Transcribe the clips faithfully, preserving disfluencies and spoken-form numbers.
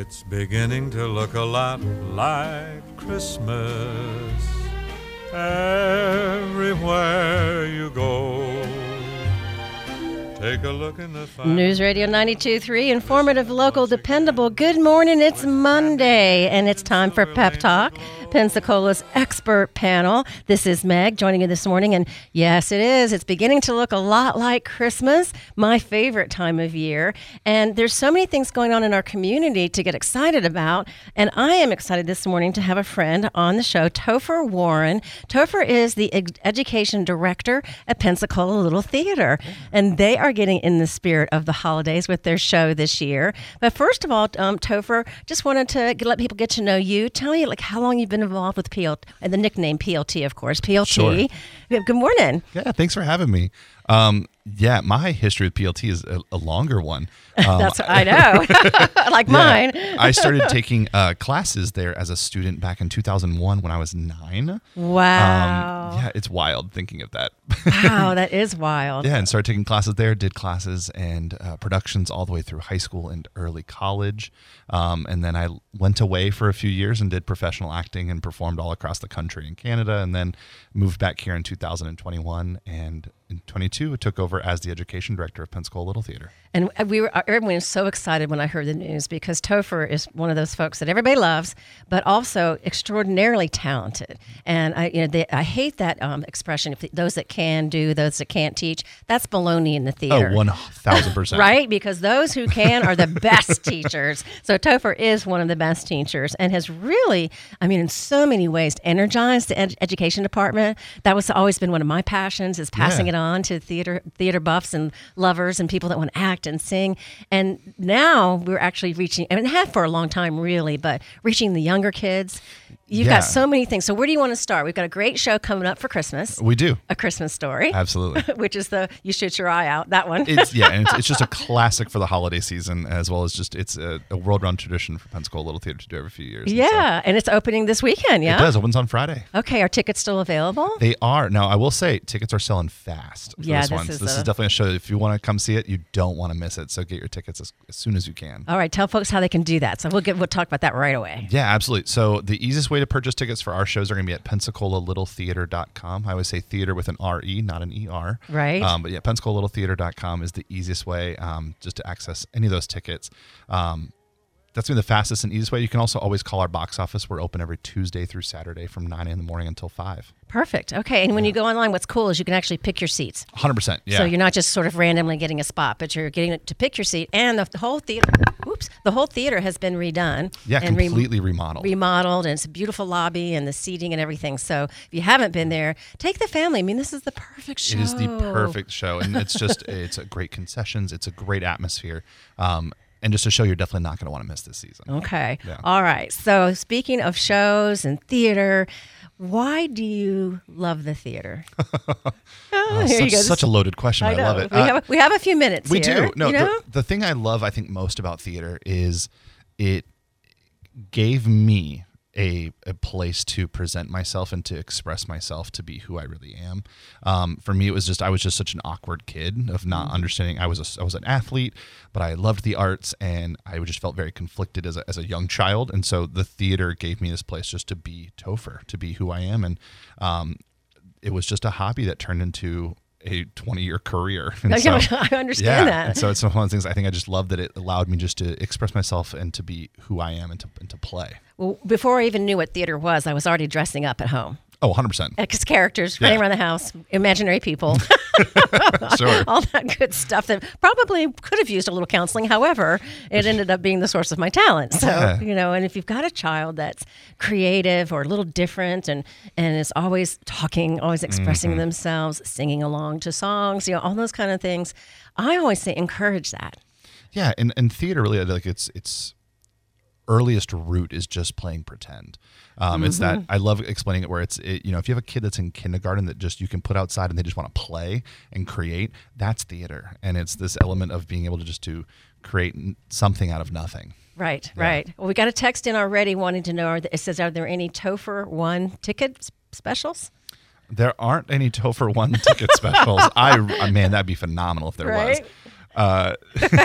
It's beginning to look a lot like Christmas everywhere you go. Take a look in the fire. News Radio ninety-two point three, informative, local, dependable. Good morning. It's Monday, and it's time for Pep Talk, Pensacola's expert panel. This is Meg joining you this morning, and yes, it is. It's beginning to look a lot like Christmas, my favorite time of year. And there's so many things going on in our community to get excited about, and I am excited this morning to have a friend on the show, Topher Warren. Topher is the ed- education director at Pensacola Little Theater, and they are getting in the spirit of the holidays with their show this year. But first of all, um, Topher, just wanted to get, let people get to know you. Tell me like how long you've been involved with P L T, and the nickname P L T, of course, P L T. Sure. Good morning. Yeah, thanks for having me. Um, yeah, my history with P L T is a, a longer one. Um, That's what I know, like yeah, mine. I started taking uh, classes there as a student back in two thousand one when I was nine. Wow. Um, yeah, it's wild thinking of that. Wow, that is wild. Yeah, and started taking classes there, did classes and uh, productions all the way through high school and early college. Um, and then I went away for a few years and did professional acting and performed all across the country in Canada, and then moved back here in two thousand twenty-one. And in twenty-two, I took over as the education director of Pensacola Little Theater. And we were, everyone was so excited when I heard the news because Topher is one of those folks that everybody loves, but also extraordinarily talented. And I, you know, they, I hate that um, expression: if those that can do, those that can't teach. That's baloney in the theater. Oh, one thousand percent. Right? Because those who can are the best teachers. So Topher is one of the best teachers and has really, I mean, in so many ways, energized the ed- education department. That was always been one of my passions, is passing Yeah. it on to theater theater buffs and lovers and people that want to act and sing. And now we're actually reaching, I mean, have for a long time, really, but reaching the younger kids. You've Yeah. got so many things. So where do you want to start? We've got a great show coming up for Christmas. We do. A Christmas Story. Absolutely. Which is the, you shoot your eye out, that one. It's yeah, and it's, it's just a classic for the holiday season, as well as just it's a, a world-renowned tradition for Pensacola Little Theater to do every few years. And Yeah, so and it's opening this weekend, yeah? it does. It opens on Friday. Okay, are tickets still available? They are. Now, I will say tickets are selling fast for Yeah, this this one. is So this a- is definitely a show. If you want to come see it, you don't want to miss it. So get your tickets as, as soon as you can. All right, tell folks how they can do that. So we'll get we'll talk about that right away. Yeah, absolutely. So the easiest way to purchase tickets for our shows are going to be at Pensacola Little Theater dot com. I always say theater with an R E, not an E R. Right. Um, but yeah, Pensacola Little Theater dot com is the easiest way um, just to access any of those tickets. Um, That's going to be the fastest and easiest way. You can also always call our box office. We're open every Tuesday through Saturday from nine in the morning until five. Perfect. Okay, and when you go online, what's cool is you can actually pick your seats. one hundred percent. Yeah. So you're not just sort of randomly getting a spot, but you're getting to pick your seat. And the, the whole theater, oops, the whole theater has been redone. yeah, and re- completely remodeled. remodeled, and it's a beautiful lobby and the seating and everything. So if you haven't been there, take the family. I mean, this is the perfect show. It is the perfect show. And it's just, it's a great concessions. It's a great atmosphere. Um, and just a show you're definitely not going to want to miss this season. Okay. Yeah. All right. So speaking of shows and theater, why do you love the theater? Oh, here you such, go. such a loaded question. I I, know. love it. We, Uh, have, we have a few minutes we here. do. No, you know? the, the thing I love, I think, most about theater is it gave me a, a place to present myself and to express myself to be who I really am. Um, for me, it was just I was just such an awkward kid of not Mm-hmm. understanding. I was a, I was an athlete, but I loved the arts, and I just felt very conflicted as a, as a young child. And so the theater gave me this place just to be Topher, to be who I am, and um, it was just a hobby that turned into a twenty-year career. And Yeah, so- I understand yeah. that. And so it's one of those things I think I just love that it allowed me just to express myself and to be who I am and to, and to play. Well, before I even knew what theater was, I was already dressing up at home. Oh, one hundred percent. Because characters Yeah. running around the house, imaginary people, Sure. all that good stuff that probably could have used a little counseling. However, it ended up being the source of my talent. So, Yeah. you know, and if you've got a child that's creative or a little different and, and is always talking, always expressing Mm-hmm. themselves, singing along to songs, you know, all those kind of things, I always say encourage that. Yeah, and, and theater really, like it's it's earliest root is just playing pretend. Um, It's that I love explaining it where it's it, you know if you have a kid that's in kindergarten that just you can put outside and they just want to play and create, that's theater, and it's this element of being able to just to create n- something out of nothing. Right, Yeah. right. Well, we got a text in already wanting to know, are the- it says, are there any Topher One ticket s- specials? There aren't any Topher One ticket specials. I uh, man, that'd be phenomenal if there Right? was. Uh,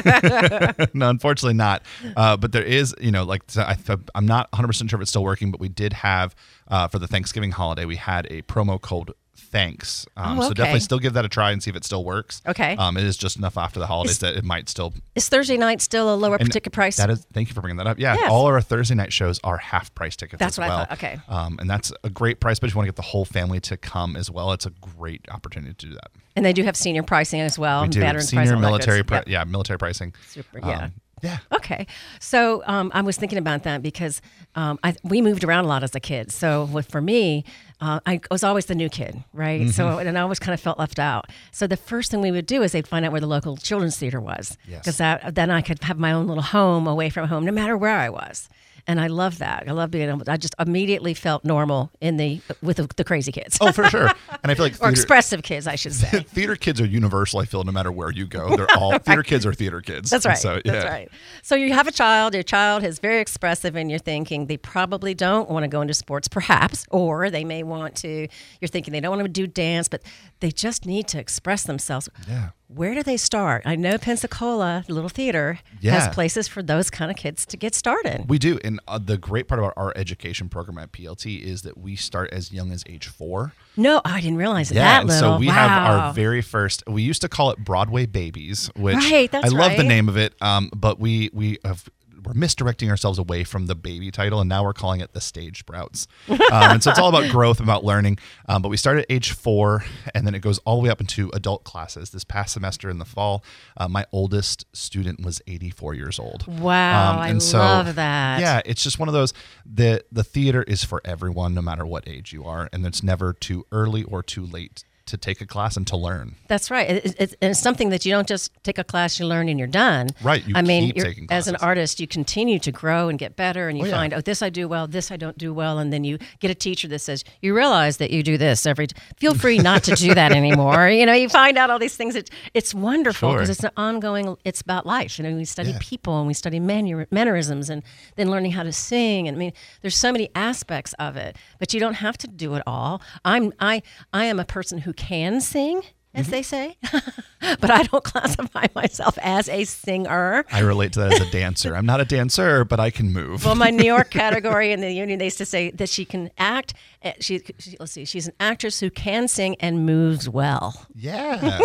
no, unfortunately not. Uh, but there is, you know, like I, I'm not one hundred percent sure if it's still working, but we did have uh, for the Thanksgiving holiday, we had a promo code Thanks. Um, Oh, So okay. definitely still give that a try and see if it still works. Okay. Um, it is just enough after the holidays Is- that it might still. Is Thursday night still a lower and ticket price? That is. Thank you for bringing that up. Yeah, Yes. all our Thursday night shows are half price tickets. That's as what I well. thought. Okay. Um, and that's a great price, but if you want to get the whole family to come as well, it's a great opportunity to do that. And they do have senior pricing as well. We do veterans senior pricing, all that good military, stuff. pri- Yep. yeah, military pricing. Super, yeah. Um, yeah. Okay, so um, I was thinking about that because um, I, we moved around a lot as a kid. So with, for me, uh, I was always the new kid, right? Mm-hmm. So and I always kind of felt left out. So the first thing we would do is they'd find out where the local children's theater was, Yes. because that then I could have my own little home away from home, no matter where I was. And I love that. I love being able. I just immediately felt normal in the with the, the crazy kids. Oh, for sure. And I feel like Or theater, expressive kids, I should say. theater kids are universal. I feel no matter where you go, they're all theater kids are theater kids. That's right. So, yeah. That's right. So you have a child, your child is very expressive, and you're thinking they probably don't want to go into sports, perhaps, or they may want to, you're thinking they don't want to do dance, but they just need to express themselves. Yeah. Where do they start? I know Pensacola Little Theater Yeah. has places for those kind of kids to get started. We do. And uh, the great part about our education program at P L T is that we start as young as age four. No, I didn't realize Yeah, that and little. so we wow. have our very first. We used to call it Broadway Babies, which Right, that's I love the right. name of it. Um, but we we have we're misdirecting ourselves away from the baby title, and now we're calling it the Stage Sprouts. Um, and so it's all about growth, about learning. Um, but we start at age four, and then it goes all the way up into adult classes. This past semester in the fall, uh, my oldest student was eighty-four years old. Wow, I love that. Yeah, it's just one of those. The the theater is for everyone, no matter what age you are, and it's never too early or too late to take a class and to learn. That's right. It, it's, it's something that you don't just take a class, you learn, and you're done. Right, you I mean, keep you're- taking as an classes. artist, you continue to grow and get better, and you Oh, yeah. find, oh, this I do well, this I don't do well, and then you get a teacher that says, you realize that you do this every. T- Feel free not to do that anymore. You know, you find out all these things. It, it's wonderful Sure. because it's an ongoing. It's about life. You know, we study Yeah. people and we study manu- mannerisms, and then learning how to sing. And I mean, there's so many aspects of it, but you don't have to do it all. I'm I I am a person who can sing, as Mm-hmm. they say, but I don't classify myself as a singer. I relate to that as a dancer. I'm not a dancer, but I can move. Well, my New York category in the union, they used to say that she can act. uh, She, she let's see, she's an actress who can sing and moves well. yeah.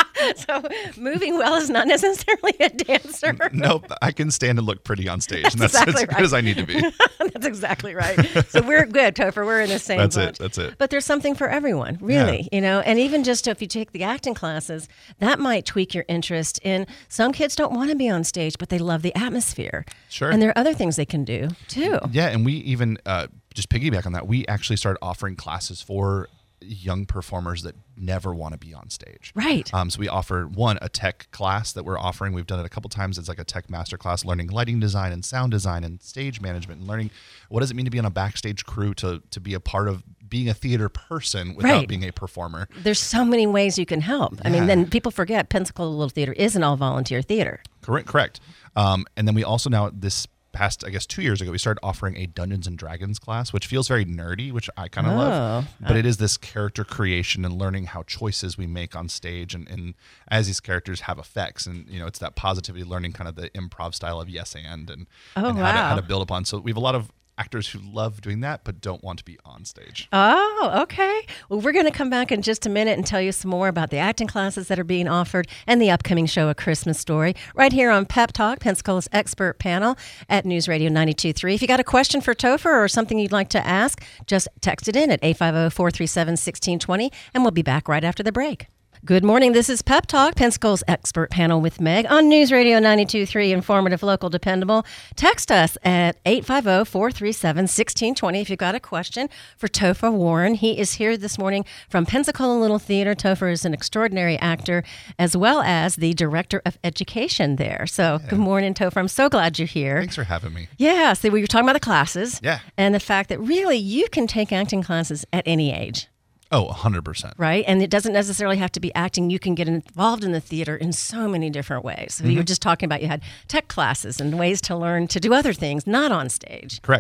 So moving well is not necessarily a dancer. Nope. I can stand and look pretty on stage, and that's exactly as good right. as I need to be. That's exactly right. So we're good, Topher. We're in the same That's boat. it. That's it. But there's something for everyone, really, you know. And even just if you take the acting classes, that might tweak your interest in. Some kids don't want to be on stage, but they love the atmosphere. Sure. And there are other things they can do too. Yeah, and we even uh, just piggyback on that. We actually started offering classes for young performers that never want to be on stage. Right. Um, so we offer one a tech class that we're offering. We've done it a couple times. It's like a tech master class, learning lighting design and sound design and stage management, and learning what does it mean to be on a backstage crew, to to be a part of being a theater person without Right. being a performer. There's so many ways you can help. I mean, Yeah. then people forget Pensacola Little Theater is an all volunteer theater. Correct. Correct. Um, and then we also now this past, I guess, two years ago, we started offering a Dungeons and Dragons class, which feels very nerdy, which I kind of Oh. love. But it is this character creation and learning how choices we make on stage, and, and as these characters have effects, and you know, it's that positivity, learning kind of the improv style of yes and and, Oh, and how, to, how wow. to build upon. So we have a lot of actors who love doing that but don't want to be on stage. Oh, okay. Well, we're going to come back in just a minute and tell you some more about the acting classes that are being offered and the upcoming show, A Christmas Story, right here on Pep Talk, Pensacola's expert panel at News Radio ninety-two point three. If you got a question for Topher or something you'd like to ask, just text it in at eight five zero, four three seven, one six two zero, and we'll be back right after the break. Good morning. This is Pep Talk, Pensacola's expert panel with Meg on News Radio ninety-two point three, informative, local, dependable. Text us at eight five zero, four three seven, one six two zero if you've got a question for Topher Warren. He is here this morning from Pensacola Little Theater. Topher is an extraordinary actor as well as the director of education there. So good morning, Topher. I'm so glad you're here. Thanks for having me. Yeah, so we were talking about the classes. Yeah. And the fact that really you can take acting classes at any age. Oh, one hundred percent. Right. And it doesn't necessarily have to be acting. You can get involved in the theater in so many different ways. So Mm-hmm. you were just talking about you had tech classes and ways to learn to do other things, not on stage. Correct.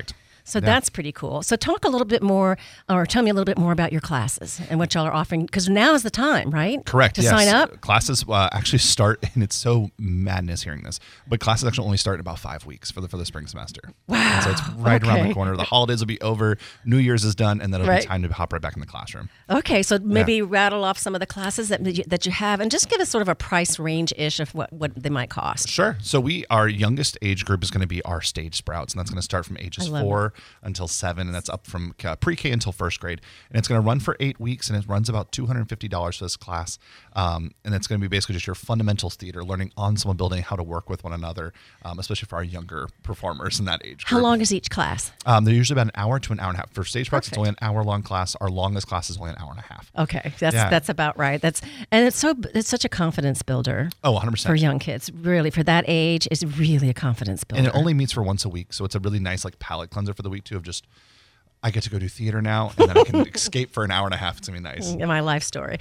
So Yeah. that's pretty cool. So talk a little bit more, or tell me a little bit more about your classes and what y'all are offering, because now is the time, right? Correct. To yes. sign up? Classes uh, actually start, and it's so madness hearing this, but classes actually only start in about five weeks for the for the spring semester. Wow. So it's right around Okay. the corner. The holidays will be over. New Year's is done, and then it'll Right. be time to hop right back in the classroom. Okay, so maybe rattle off some of the classes that you, that you have, and just give us sort of a price range-ish of what, what they might cost. Sure. So we, our youngest age group is going to be our Stage Sprouts, and that's going to start from ages I love four until seven, and that's up from uh, pre-K until first grade. And it's going to run for eight weeks, and it runs about two hundred fifty dollars for this class. Um, and it's going to be basically just your fundamentals theater, learning ensemble building, how to work with one another, um, especially for our younger performers in that age How group. long is each class? Um, they're usually about an hour to an hour and a half. For Stage Sprouts, Perfect. it's only an hour-long class. Our longest class is only an hour and a half. Okay, that's Yeah. that's about right. That's and it's so it's such a confidence builder Oh, one hundred percent. for young kids. Really, for that age, is really a confidence builder. And it only meets for once a week, so it's a really nice like palate cleanser for the week too. Of just, I get to go do theater now, and then I can escape for an hour and a half. It's gonna be nice. in my life story.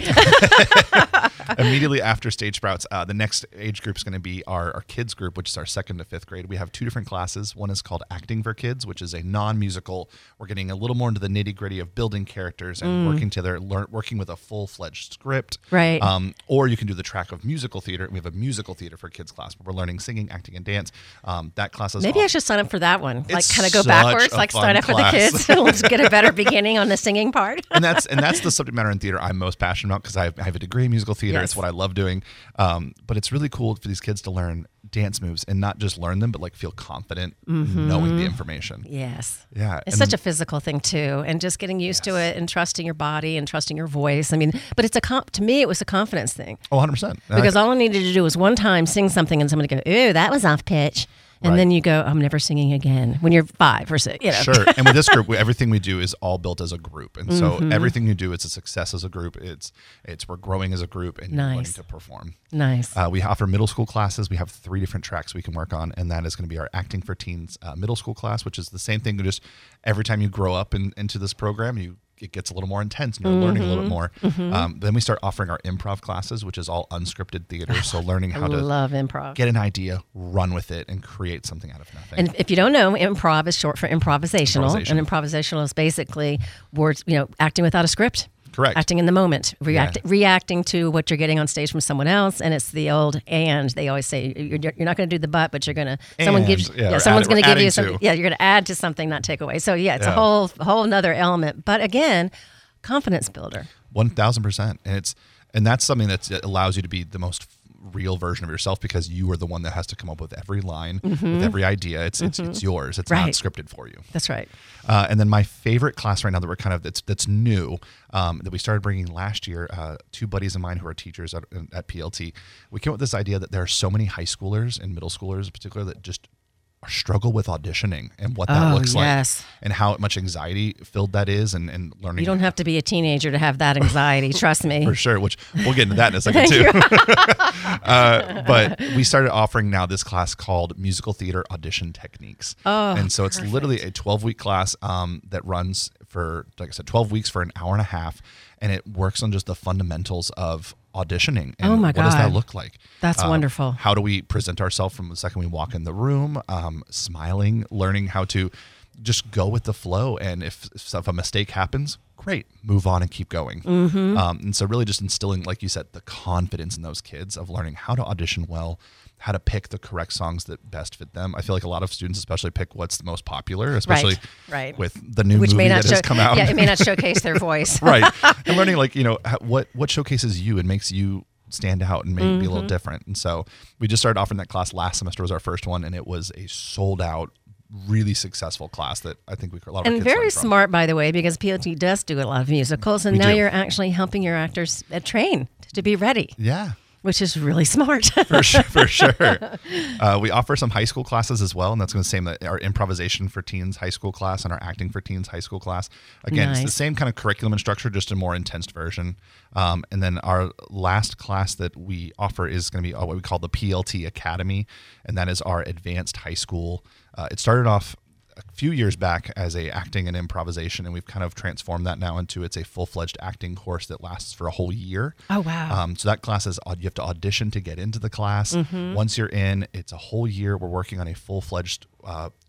Immediately after Stage Sprouts, uh, the next age group is going to be our, our kids group, which is our second to fifth grade. We have two different classes. One is called Acting for Kids, which is a non-musical. We're getting a little more into the nitty gritty of building characters and working together, learn, working with a full-fledged script. Right. Um, or you can do the track of musical theater. We have a musical theater for kids class, where we're learning singing, acting, and dance. Um, that class is Maybe I off- should sign up for that one. Like It's kind of go such backwards, a like fun start off with the class. kids. Let's get a better beginning on the singing part. and that's and that's the subject matter in theater I'm most passionate about, because I, I have a degree in musical theater. Yes. It's what I love doing. Um, but it's really cool for these kids to learn dance moves and not just learn them, but like feel confident knowing the information. Yes. Yeah, It's and such then- a physical thing too, and just getting used to Yes. it and trusting your body and trusting your voice. I mean, but it's a comp- to me it was a confidence thing. Oh, one hundred percent. Because all I needed to do was one time sing something and somebody go, "Ooh, that was off pitch." And Right. then you go, "I'm never singing again." When you're five or six, you know. Sure. And with this group, we, everything we do is all built as a group, and so Mm-hmm. everything you do is a success as a group. It's it's we're growing as a group and Nice. learning to perform. Nice. Uh, we offer middle school classes. We have three different tracks we can work on, and that is going to be our Acting for Teens uh, middle school class, which is the same thing. Just every time you grow up in, into this program, you it gets a little more intense, and you're learning a little bit more. Mm-hmm. Um, then we start offering our improv classes, which is all unscripted theater. So learning how I to love improv. get an idea, run with it, and create something out of nothing. And if you don't know, improv is short for improvisational, Improvisation. and improvisational is basically words, you know, acting without a script. Correct. Acting in the moment, react, Yeah. reacting to what you're getting on stage from someone else, and it's the old and. They always say you're, you're not going to do the but, but you're going to. Someone And, gives. yeah, Yeah, or someone's add- going or to give adding you to. something. Yeah, you're going to add to something, not take away. So yeah, it's a Yeah. whole whole another element. But again, confidence builder. One thousand percent, and it's and that's something that's, that allows you to be the most real version of yourself, because you are the one that has to come up with every line, with every idea. It's it's it's yours. It's not Mm-hmm. Right. scripted for you. That's right. Uh, and then my favorite class right now that we're kind of that's that's new um, that we started bringing last year. Uh, two buddies of mine who are teachers at, at P L T. We came up with this idea that there are so many high schoolers and middle schoolers, in particular, that just struggle with auditioning and what that Oh, looks yes. like, and how much anxiety filled that is, and, and learning. You don't have to be a teenager to have that anxiety. Trust me. For sure, which we'll get into that in a second too. uh, but we started offering now this class called Musical Theater Audition Techniques. Oh, and so it's literally a twelve-week class um, that runs for, like I said, twelve weeks for an hour and a half, and it works on just the fundamentals of auditioning. And Oh, my what does that God. look like? That's Uh, wonderful. How do we present ourselves from the second we walk in the room? Um, smiling, learning how to just go with the flow, and if, if a mistake happens, great, move on and keep going. Mm-hmm. Um, and so really just instilling, like you said, the confidence in those kids of learning how to audition well, how to pick the correct songs that best fit them. I feel like a lot of students especially pick what's the most popular, especially right. with the new Which movie may not that show, has come out. Yeah, it may not showcase their voice. Right. And learning, like, you know, how- what what showcases you and makes you stand out and maybe be a Mm-hmm. little different. And so we just started offering that class last semester, was our first one, and it was a sold out, really successful class that I think we a lot of our And kids very learned from. smart, by the way, because P L T does do a lot of musicals, and We now do. you're actually helping your actors uh, train to be ready, Yeah. which is really smart. For sure, for sure. Uh, we offer some high school classes as well, and that's going to same that our improvisation for teens high school class and our acting for teens high school class. Again, it's the Nice. same kind of curriculum and structure, just a more intense version. Um, and then our last class that we offer is going to be uh, what we call the P L T Academy, and that is our advanced high school. Uh, it started off a few years back as a acting and improvisation, and we've kind of transformed that now into it's a full-fledged acting course that lasts for a whole year. Oh, wow. Um, so that class is you have to audition to get into the class. Mm-hmm. Once you're in, it's a whole year. We're working on a full-fledged uh,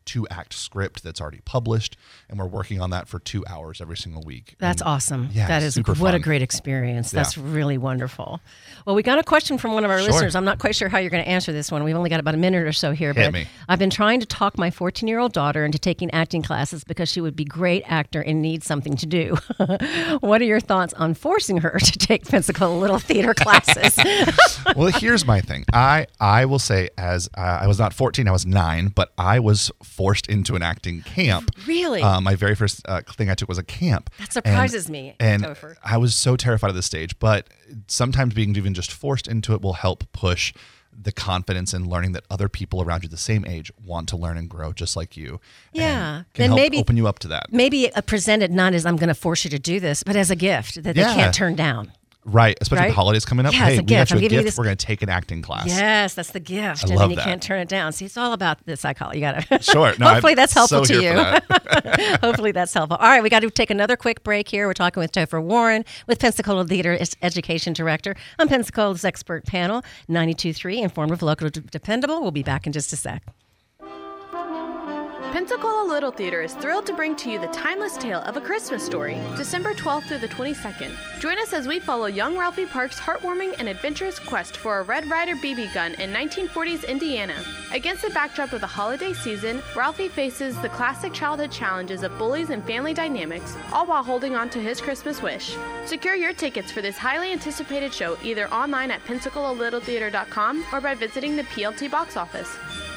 two-act script that's already published, and we're working on that for two hours every single week. That's and, awesome. Yeah, that is super what fun. a great experience. That's Yeah. really wonderful. Well, we got a question from one of our Sure. listeners. I'm not quite sure how you're going to answer this one. We've only got about a minute or so here, Hit but me. I've been trying to talk my fourteen-year-old daughter into taking acting classes because she would be a great actor and needs something to do. What are your thoughts on forcing her to take Pensacola Little Theater classes? Well, here's my thing. I I will say, as uh, I was not fourteen, I was nine, but I was forced into an acting camp. Really? Uh, my very first uh, thing I took was a camp. That surprises and, me, And Topher. I was so terrified of this stage, but sometimes being even just forced into it will help push the confidence in learning that other people around you the same age want to learn and grow just like you. Yeah. And can Then help maybe- open you up to that. Maybe uh, presented not as I'm going to force you to do this, but as a gift that they Yeah. can't turn down. Right. Especially Right? with the holidays coming up. Yeah, it's hey, a we got gift. you I'm a giving you gift. this- We're going to take an acting class. Yes, that's the gift. I and love then you that. can't turn it down. See, it's all about the psychology. You got to. Sure. No, Hopefully I'm that's helpful so to here you. for that. Hopefully that's helpful. All right, we got to take another quick break here. We're talking with Topher Warren with Pensacola Theater Ed- Education Director on Pensacola's expert panel, ninety-two point three, informative, local, d- dependable. We'll be back in just a sec. Pensacola Little Theater is thrilled to bring to you the timeless tale of A Christmas Story, December twelfth through the twenty-second. Join us as we follow young Ralphie Park's heartwarming and adventurous quest for a Red Ryder B B gun in nineteen forties Indiana. Against the backdrop of the holiday season, Ralphie faces the classic childhood challenges of bullies and family dynamics, all while holding on to his Christmas wish. Secure your tickets for this highly anticipated show either online at pensacola little theater dot com or by visiting the P L T box office.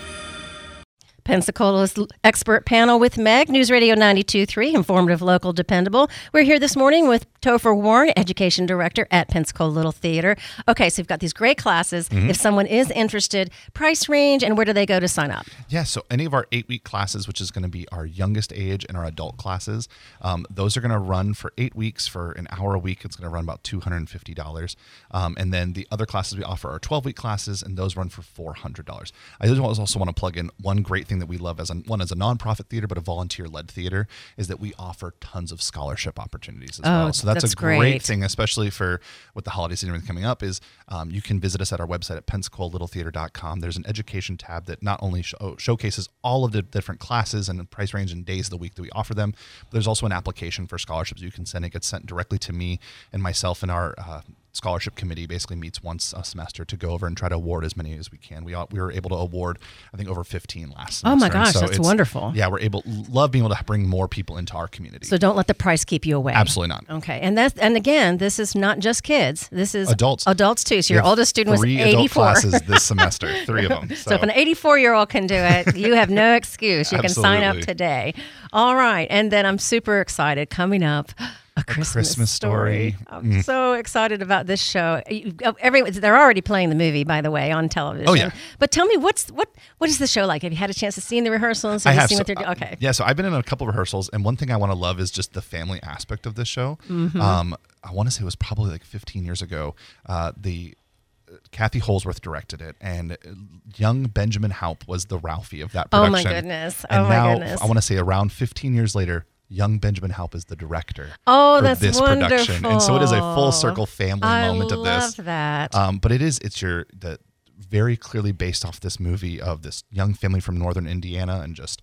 Pensacola's expert panel with Meg, News Radio ninety-two point three, informative, local, dependable. We're here this morning with Topher Warren, Education Director at Pensacola Little Theater. Okay, so you've got these great classes. Mm-hmm. If someone is interested, price range, and where do they go to sign up? Yeah, so any of our eight-week classes, which is going to be our youngest age and our adult classes, um, those are going to run for eight weeks for an hour a week. It's going to run about two hundred fifty dollars. Um, and then the other classes we offer are twelve-week classes, and those run for four hundred dollars. I also want to plug in one great thing that we love as a, one as a nonprofit theater, but a volunteer-led theater, is that we offer tons of scholarship opportunities as Oh, well. So that's, that's a great, great. thing, especially for with the holiday season coming up, is um, you can visit us at our website at pensacola little theater dot com. There's an education tab that not only show, showcases all of the different classes and price range and days of the week that we offer them, but there's also an application for scholarships you can send. It gets sent directly to me and myself, and our uh, scholarship committee basically meets once a semester to go over and try to award as many as we can. We we were able to award, I think, over fifteen last semester. Oh my And gosh, so that's it's- wonderful. Yeah, we're able, love being able to bring more people into our community. So don't let the price keep you away. Absolutely not. Okay, and that's and again, this is not just kids. This is Adults. Adults too. So We your have oldest student was three adult eighty-four. classes this semester, three of them. So if an eighty-four-year-old can do it, you have no excuse. You can sign up Absolutely. today. All right, and then I'm super excited. Coming up, A Christmas, Christmas Story. I'm so excited about this show. You- Every, they're already playing the movie, by the way, on television. Oh, yeah. But tell me, what's what what is the show like? Have you had a chance to see in the rehearsals? I you have. seen So, what they're doing? uh, Okay. Yeah, so I've been in a couple of rehearsals, and one thing I want to love is just the family aspect of this show. Mm-hmm. Um, I want to say it was probably like fifteen years ago. Uh, the Kathy Holsworth directed it, and young Benjamin Haupt was the Ralphie of that Oh, production. my goodness. And Oh, my now, goodness. I want to say around fifteen years later, young Benjamin Haupt is the director. Oh, for that's this wonderful. production, and so it is a full circle family I moment of this. love that. Um, but it is it's your the very clearly based off this movie of this young family from northern Indiana and just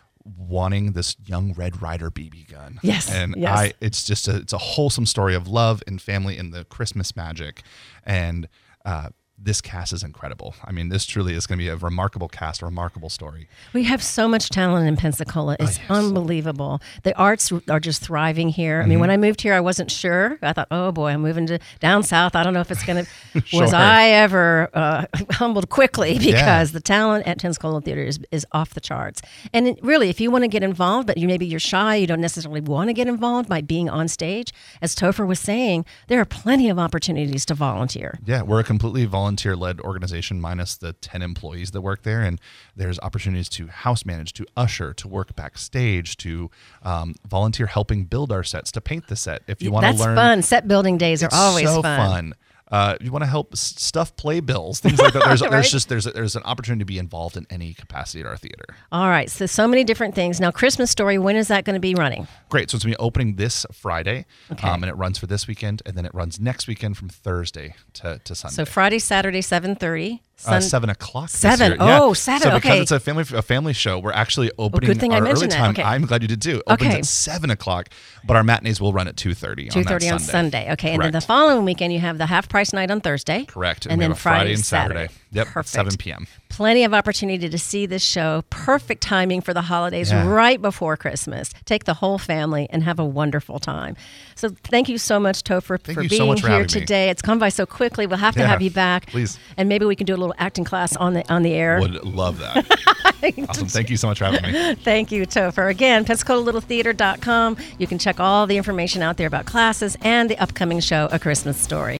wanting this young Red Ryder B B gun. Yes, and yes. I it's just a it's a wholesome story of love and family and the Christmas magic, and uh, this cast is incredible. I mean, this truly is going to be a remarkable cast, a remarkable story. We have so much talent in Pensacola. It's Oh, yes. unbelievable. The arts are just thriving here. I mean, Mm-hmm. when I moved here, I wasn't sure. I thought, oh boy, I'm moving to down south. I don't know if it's going to. Was Sure. I ever uh, humbled quickly because Yeah. the talent at Pensacola Theater is, is off the charts. And it, really, if you want to get involved, but you maybe you're shy, you don't necessarily want to get involved by being on stage, as Topher was saying, there are plenty of opportunities to volunteer. Yeah, we're a completely volunteer-led organization minus the ten employees that work there, and there's opportunities to house manage, to usher, to work backstage, to um, volunteer helping build our sets, to paint the set. If you want to That's learn, fun. Set building days are it's always so fun. Uh, you want to help s- stuff playbills, things like that. There's, Right. there's just there's there's an opportunity to be involved in any capacity at our theater. All right, so so many different things. Now, Christmas Story, when is that going to be running? Great. So it's going to be opening this Friday, Okay. um, and it runs for this weekend, and then it runs next weekend from Thursday to, to Sunday. So Friday, Saturday, seven thirty, Uh, Sun- seven o'clock. this Seven. year. Yeah. Oh, seven. So because Okay. it's a family a family show, we're actually opening good thing I our mentioned early that. time. Okay. I'm glad you did too. Opens Okay. at seven o'clock, but our matinees will run at two thirty. two thirty on, on, that Sunday. Okay, and then the Correct. following weekend you have the half price night on Thursday. Correct. And, we then have a Friday, Friday and Saturday. Yep. Perfect. seven p.m. Plenty of opportunity to see this show. Perfect timing for the holidays Yeah. right before Christmas. Take the whole family and have a wonderful time. So thank you so much, Topher, Thank for you so being much for here having me. today. It's come by so quickly. We'll have to Yeah, have you back. please. And maybe we can do a little acting class on the on the air. Would love that. Awesome. Thank you so much for having me. Thank you, Topher. Again, Pensacola Little Theater dot com. You can check all the information out there about classes and the upcoming show, A Christmas Story.